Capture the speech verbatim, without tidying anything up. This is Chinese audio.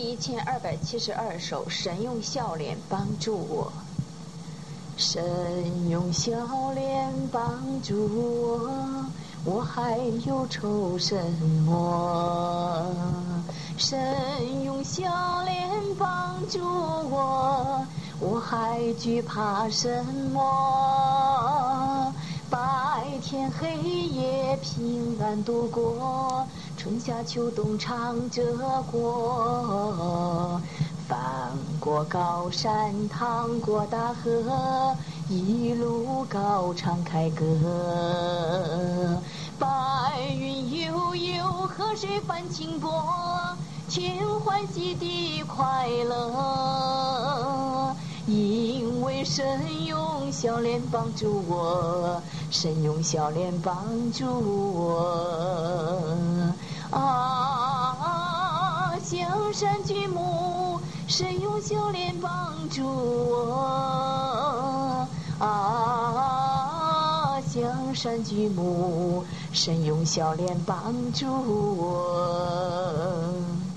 一千二百七十二首，神用笑脸帮助我，神用笑脸帮助我，我还有愁什么？神用笑脸帮助我，我还惧怕什么？白天黑夜平安度过，春夏秋冬唱着过，翻过高山趟过大河，一路高唱凯歌。白云悠悠，河水泛清波，天欢喜地快乐。因为神用笑脸帮助我，神用笑脸帮助我啊！香山举目，神用笑脸帮助我啊！香山举目，神用笑脸帮助我。